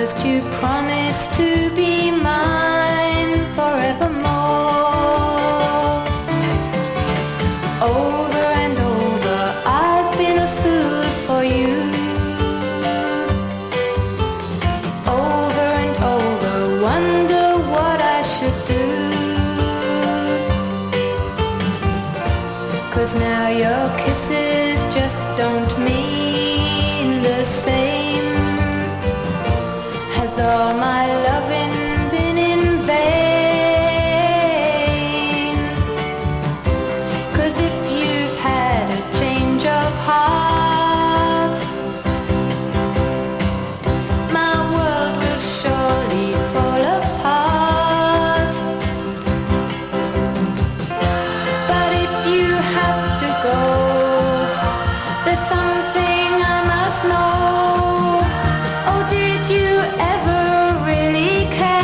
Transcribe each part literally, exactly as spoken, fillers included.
first you promised to be mine forevermore. Over and over I've been a fool for you. Over and over wonder what I should do. 'Cause now your kisses just don't mean the same. Has all my loving been in vain? 'Cause if you've had a change of heart, my world will surely fall apart. But if you have to go, there's something I must know. Oh, did you ever really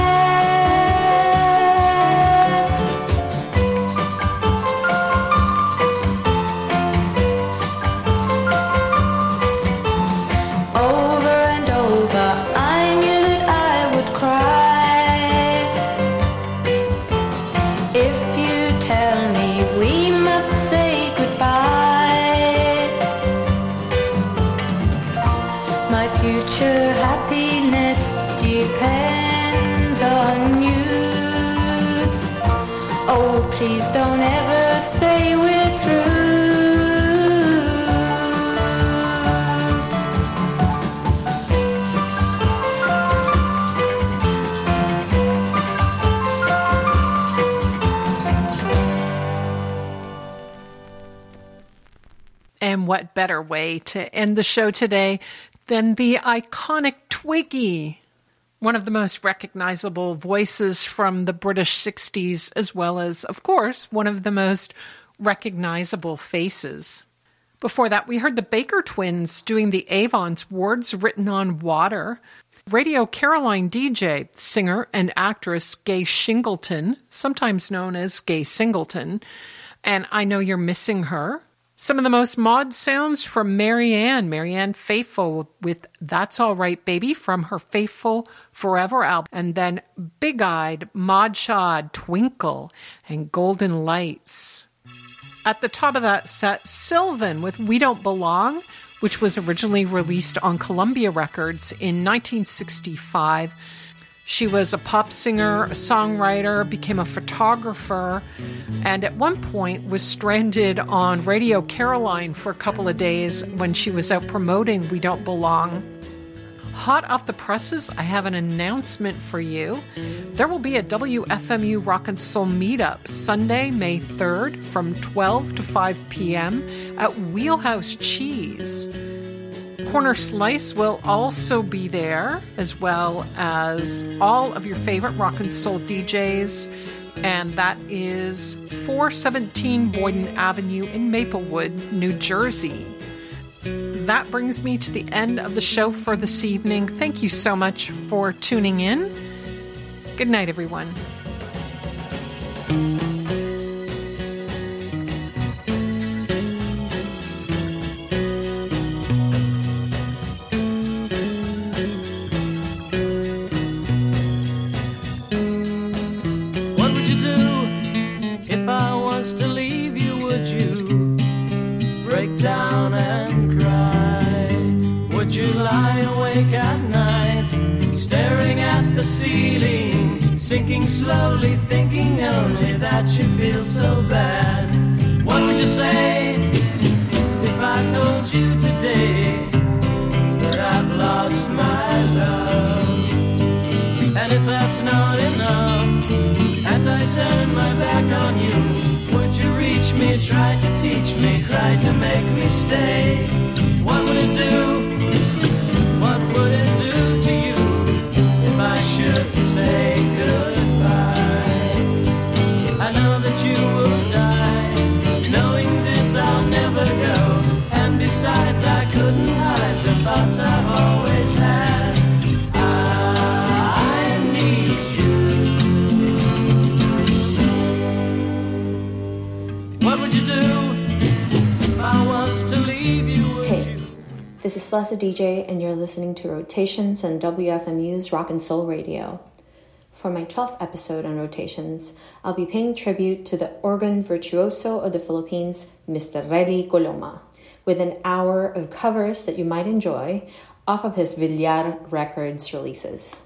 care? Over and over I knew that I would cry if you tell me we must say goodbye. My future happiness depends on you. Oh, please don't ever say we're through. And what better way to end the show today than the iconic Twiggy, one of the most recognizable voices from the British sixties, as well as, of course, one of the most recognizable faces. Before that, we heard the Baker Twins doing the Avon's Words Written on Water. Radio Caroline D J, singer and actress Gay Shingleton, sometimes known as Gay Singleton, and I Know You're Missing Her. Some of the most mod sounds from Marianne, Marianne Faithfull with That's All Right Baby from her Faithful Forever album. And then Big-Eyed, Mod Shod, Twinkle, and Golden Lights. At the top of that set, Sylvan with We Don't Belong, which was originally released on Columbia Records in nineteen sixty-five. She was a pop singer, a songwriter, became a photographer, and at one point was stranded on Radio Caroline for a couple of days when she was out promoting We Don't Belong. Hot off the presses, I have an announcement for you. There will be a W F M U Rock and Soul meetup Sunday, May third from twelve to five p.m. at Wheelhouse Cheese. Corner Slice will also be there, as well as all of your favorite rock and soul D Js, and that is four seventeen Boyden Avenue in Maplewood, New Jersey. That brings me to the end of the show for this evening. Thank you so much for tuning in. Good night, everyone. Sinking slowly, thinking only that you feel so bad. What would you say if I told you today that I've lost my love? And if that's not enough, and I turn my back on you, would you reach me, try to teach me, cry to make me stay? What would it do? What would it do to you if I should say goodbye? I know that you will die, knowing this I'll never go. And besides, I couldn't hide the thoughts I've always had. I need you. What would you do if I was to leave you? Hey, this is Celeste D J, and you're listening to Rotations on W F M U's Rock and Soul Radio. For my twelfth episode on Rotations, I'll be paying tribute to the organ virtuoso of the Philippines, Mister Relly Coloma, with an hour of covers that you might enjoy off of his Villar Records releases.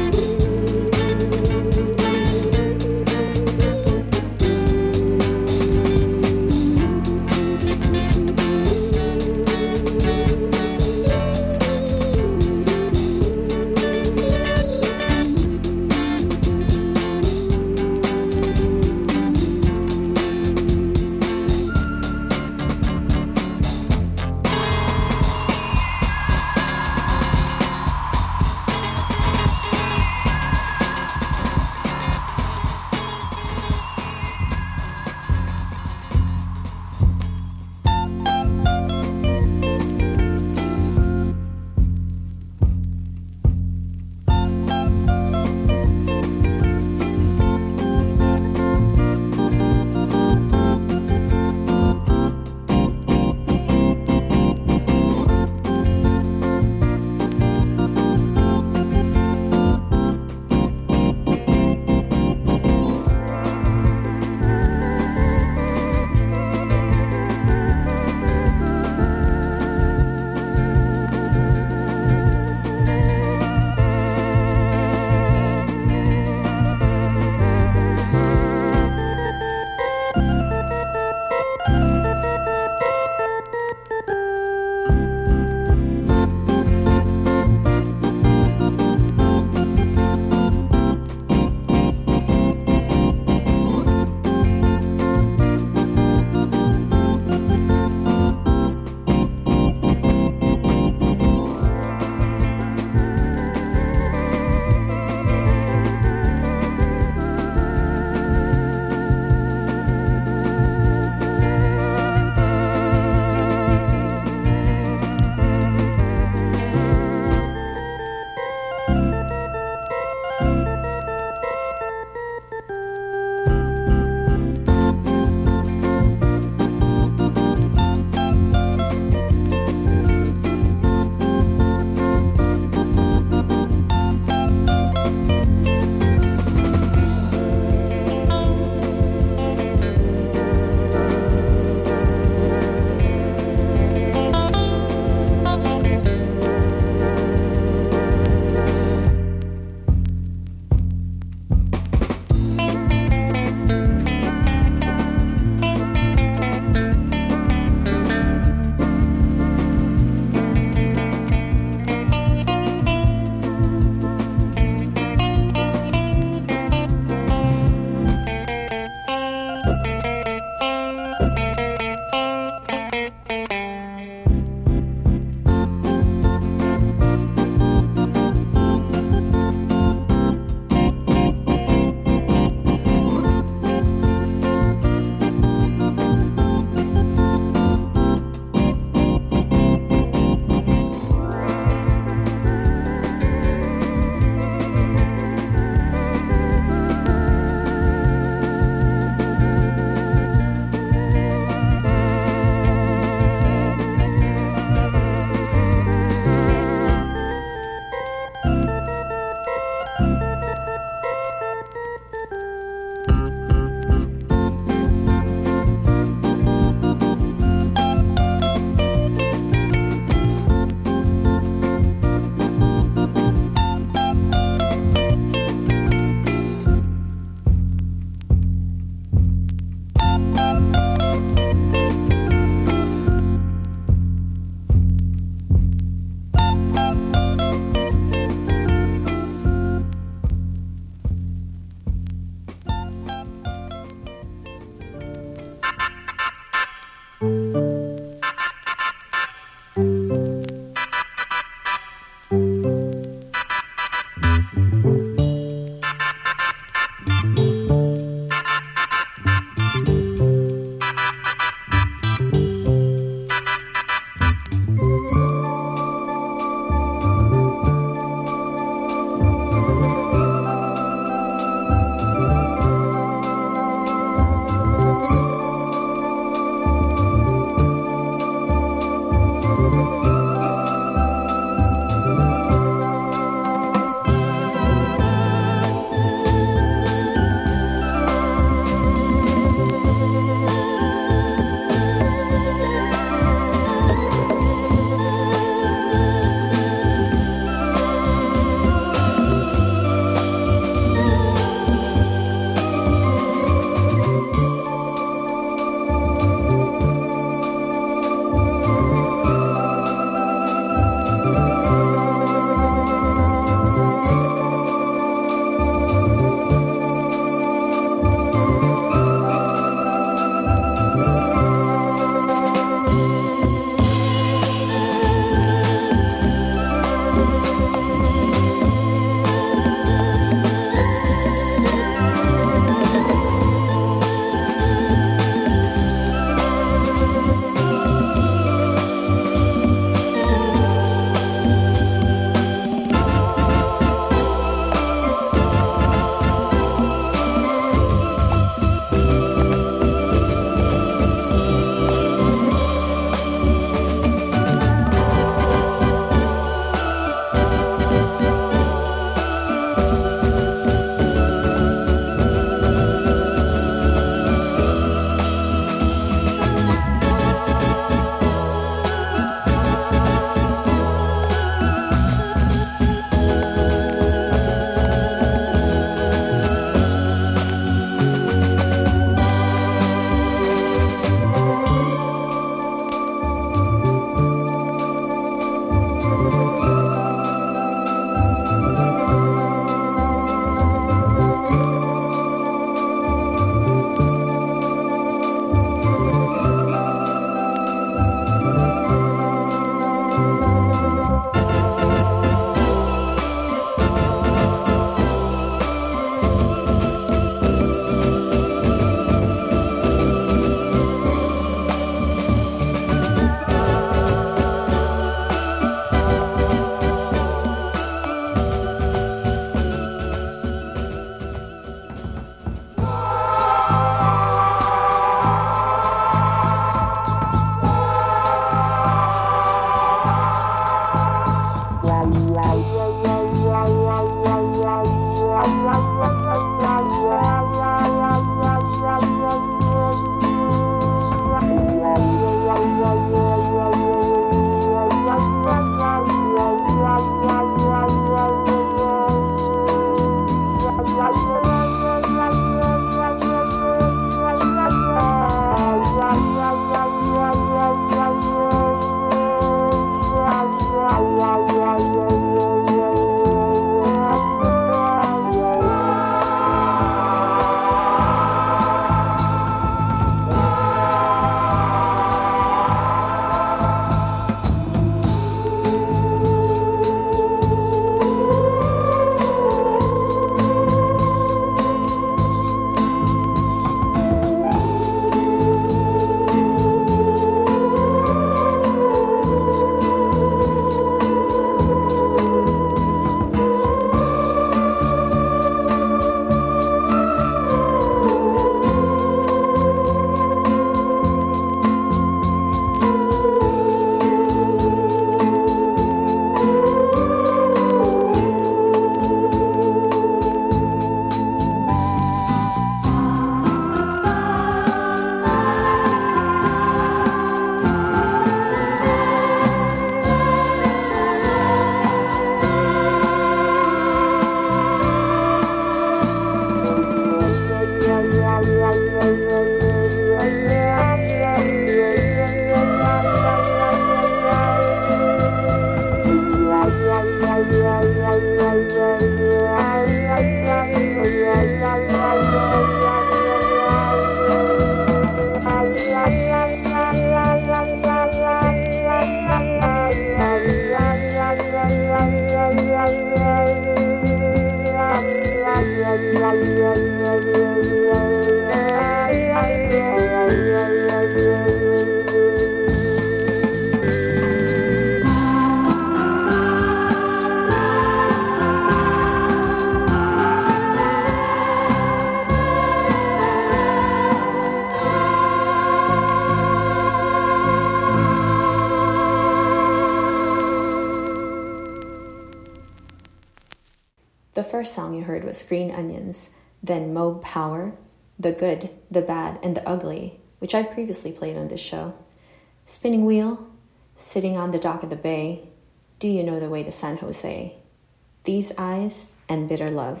The first song you heard was Green Onions, then Moog Power, The Good, The Bad, and The Ugly, which I previously played on this show. Spinning Wheel, Sitting on the Dock of the Bay, Do You Know the Way to San Jose, These Eyes, and Bitter Love.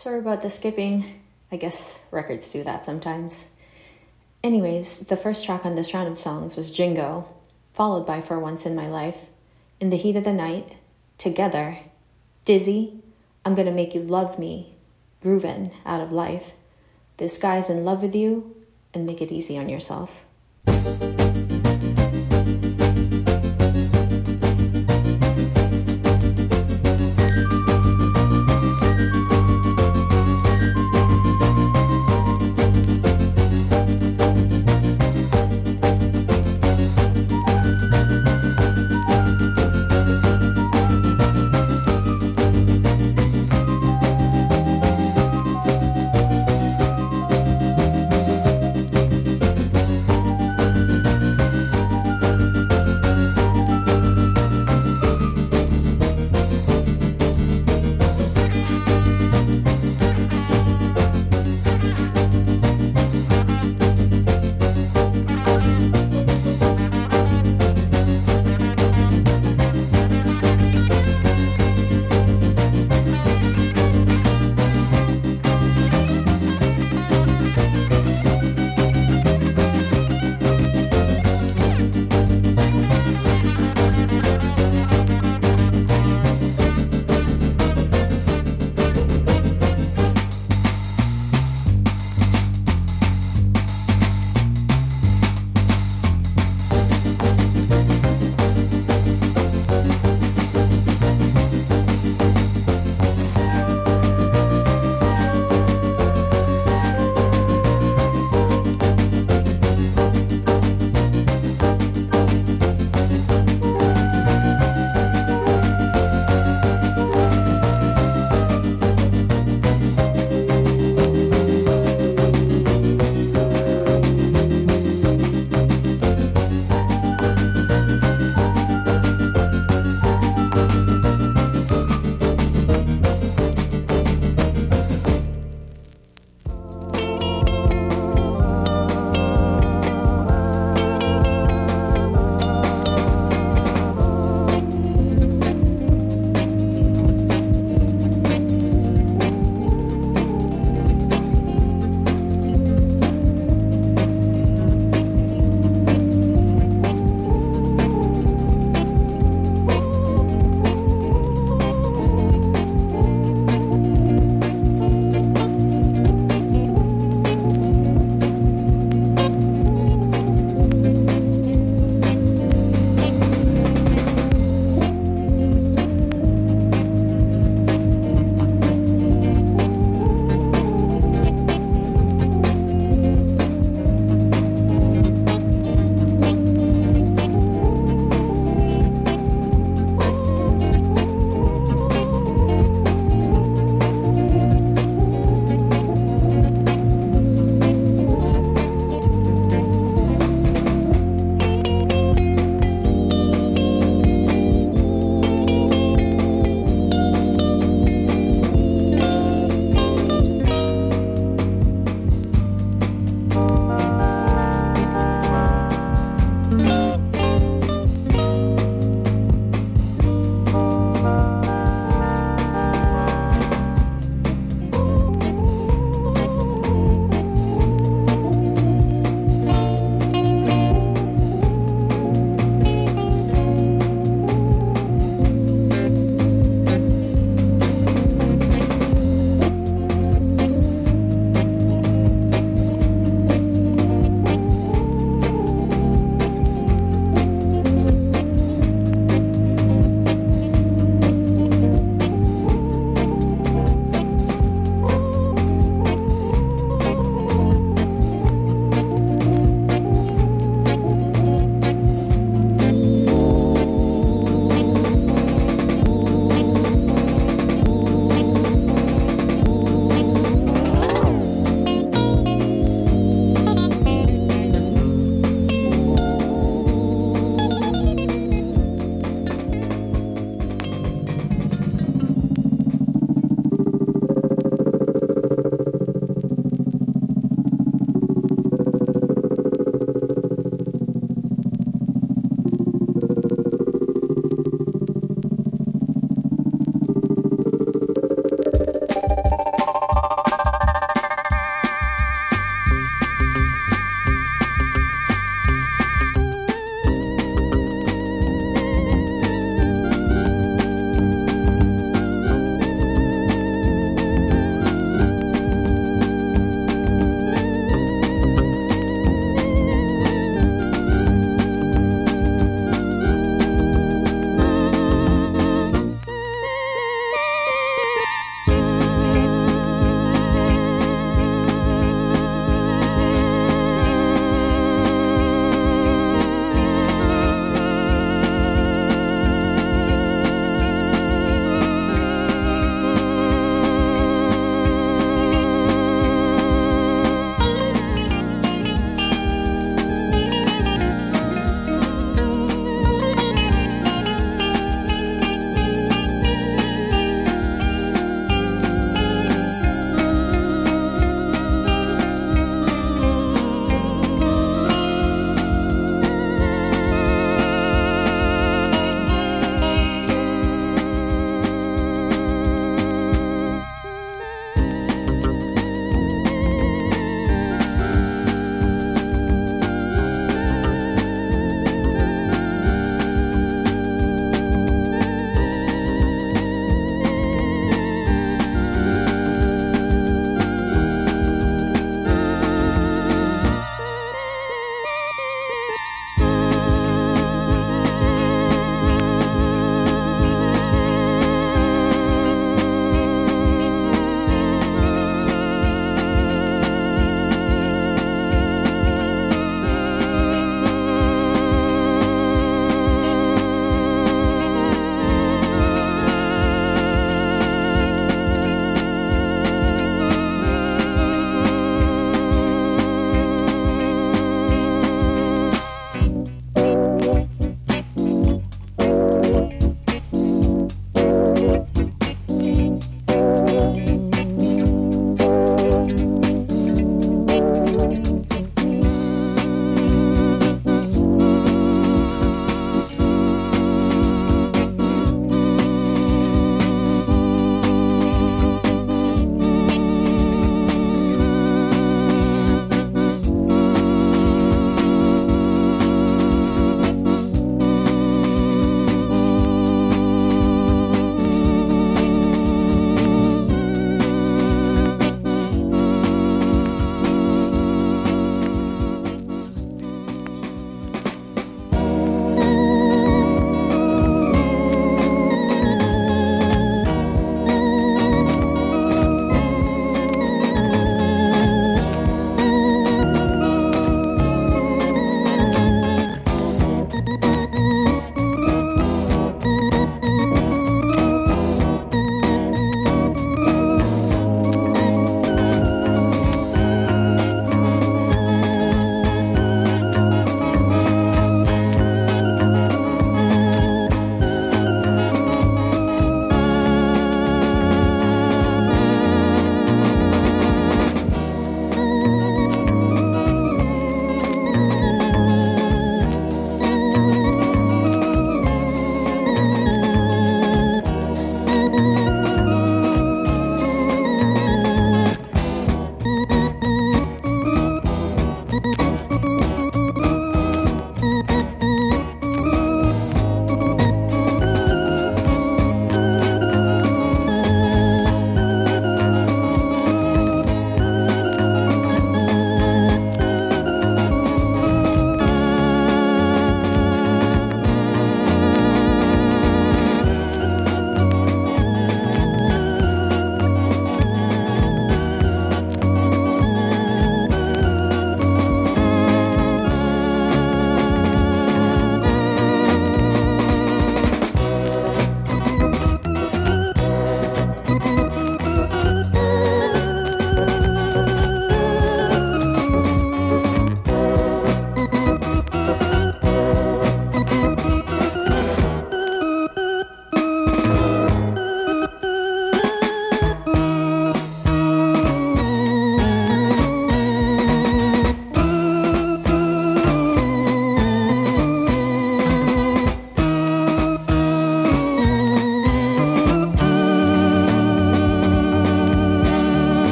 Sorry about the skipping. I guess records do that sometimes. Anyways, the first track on this round of songs was Jingo, followed by For Once in My Life, In the Heat of the Night, Together, Dizzy, I'm Gonna Make You Love Me, Groovin', Out of Life, This Guy's in Love with You, and Make It Easy on Yourself.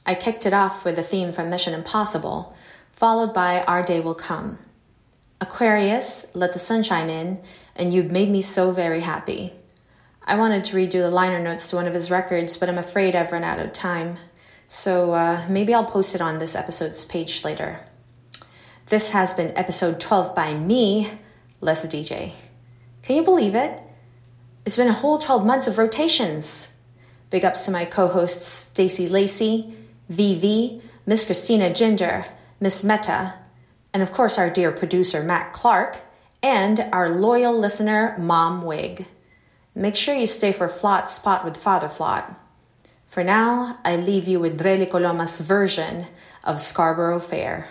I kicked it off with a theme from Mission Impossible, followed by Our Day Will Come. Aquarius, Let the Sunshine In, and You Made Me So Very Happy. I wanted to redo the liner notes to one of his records, but I'm afraid I've run out of time. So uh, maybe I'll post it on this episode's page later. This has been episode twelve by me, Les D J. Can you believe it? It's been a whole twelve months of rotations. Big ups to my co-hosts Stacey Lacey, V V, Miss Christina Ginger, Miss Meta, and of course our dear producer Matt Clark, and our loyal listener Mom Wig. Make sure you stay for Flot Spot with Father Flot. For now, I leave you with Dreli Coloma's version of Scarborough Fair.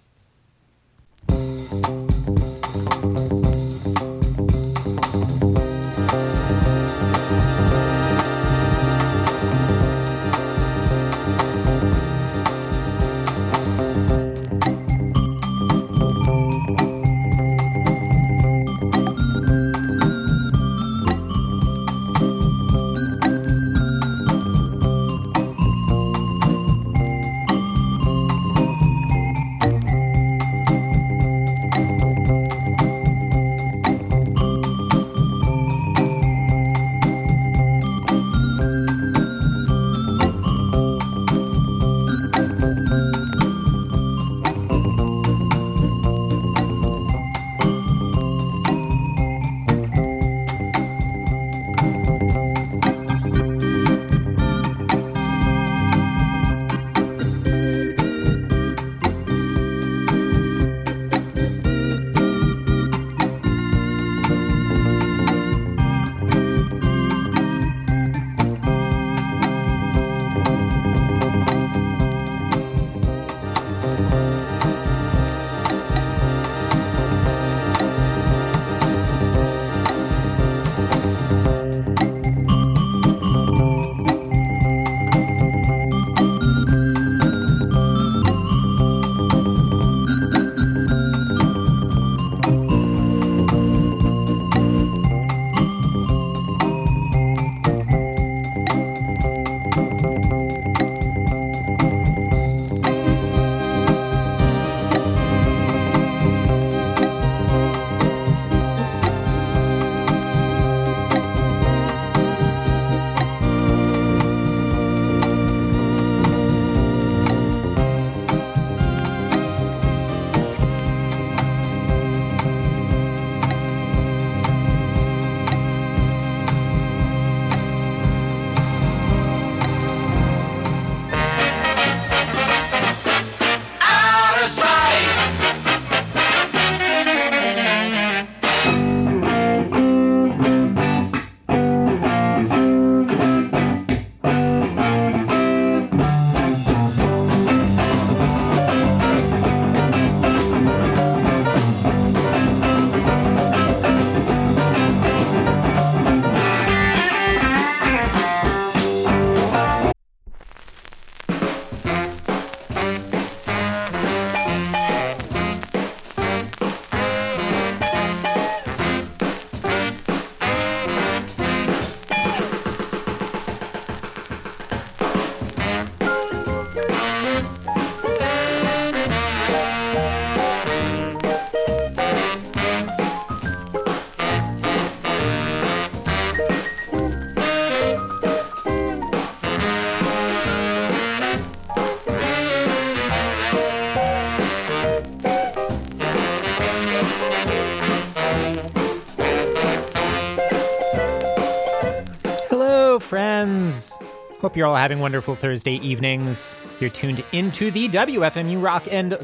friends. Hope you're all having wonderful Thursday evenings. You're tuned into the W F M U Rock and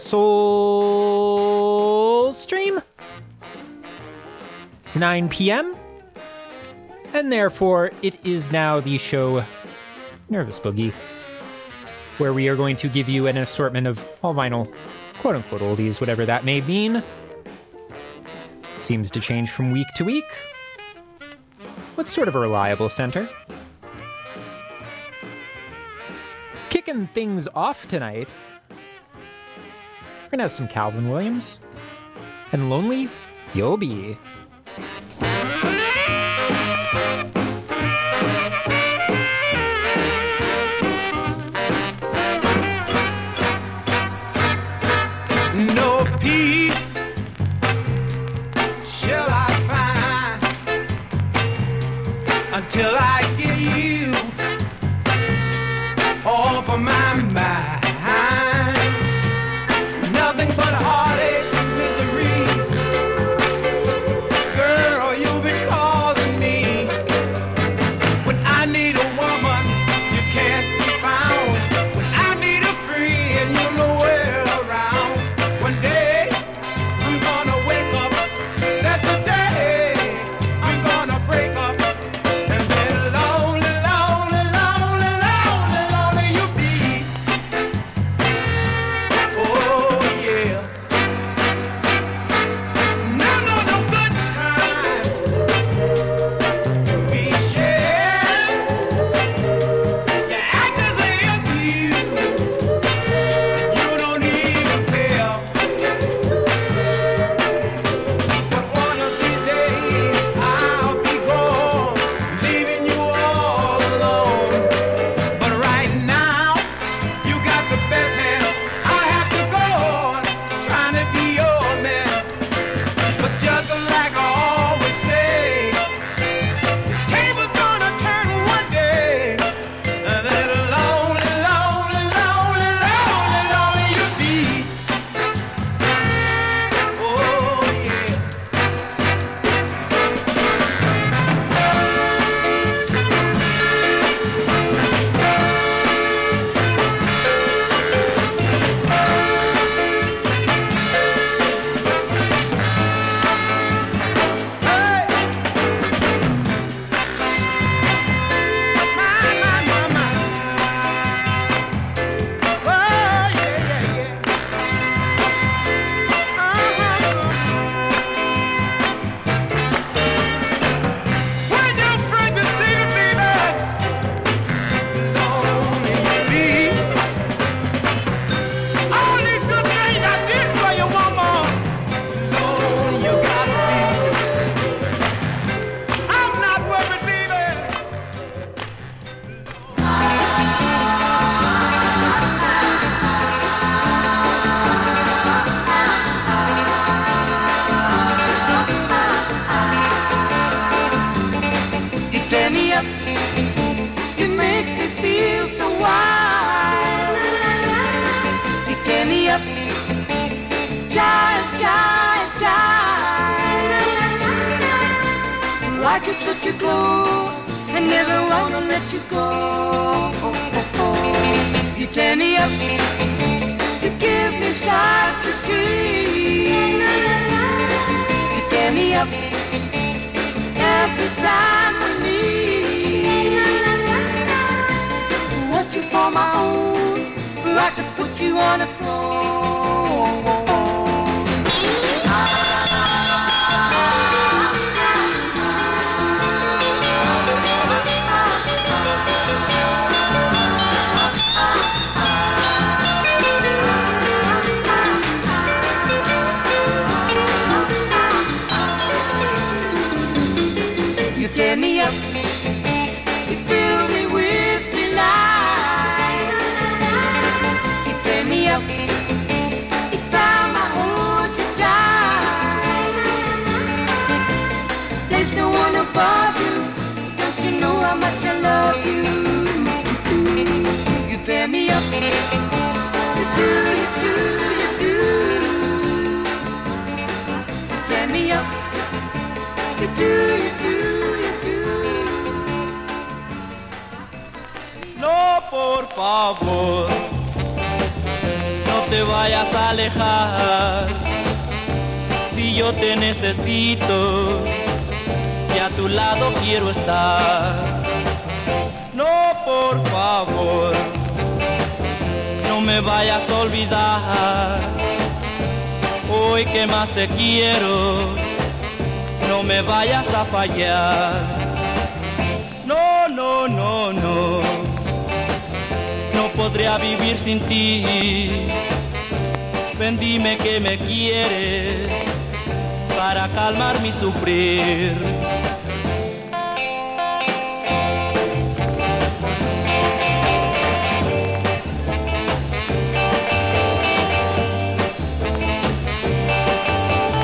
Soul stream. It's nine p.m. And therefore, it is now the show Nervous Boogie, where we are going to give you an assortment of all vinyl, quote-unquote oldies, whatever that may mean. Seems to change from week to week. What's sort of a reliable center? Kicking things off tonight, we're gonna have some Calvin Williams and Lonely You'll Be. I get you off of my mind. Nothing but heartaches and misery. Girl, you've been causing me. When I need a woman, you can't be found. When I need a friend, you're nowhere around. One day, I'm gonna wake up. That's the day I'm gonna break up. And then lonely, lonely, lonely, lonely, lonely you'll be. Oh, yeah. No, no, no good times to be shared. You act as if you, you don't even care. But one of these days I'll be gone, leaving you all alone. But right now you got the best hand. I have to go on trying to be your man. But just like I always say, the table's gonna turn one day. And then lonely, lonely, lonely, lonely, lonely you'll be. Oh, yeah. Hey! My, my, my, my. Oh, yeah, yeah, yeah. Uh-huh. When your friends are singing, baby, lonely you be. All these good things I did for you, woman, lonely you gotta be. I'm not worried, baby. You tear me up, you make me feel so wild. You tear me up, child, child, child. Like it's such a glow, I never wanna let you go. You tear me up, you give me start to dream. You tear me up every time we meet. Want you for my own, or I could put you on a throne. You tear me up, you fill me with delight. You tear me up, each time I hold you tight. There's no one above you, don't you know how much I love you? You tear me up, you do, you do, you do. You tear me up, you do, you do. No, por favor, no te vayas a alejar. Si yo te necesito y a tu lado quiero estar. No, por favor, no me vayas a olvidar. Hoy que más te quiero, no me vayas a fallar. No, no, no, no. No podría vivir sin ti. Ven, dime que me quieres para calmar mi sufrir.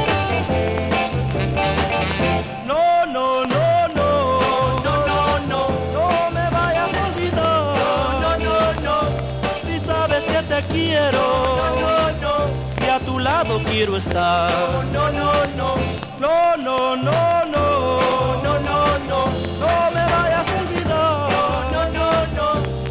No, no, no, no. No, no, no, no. quiero estar. No, no, no, no, no, no.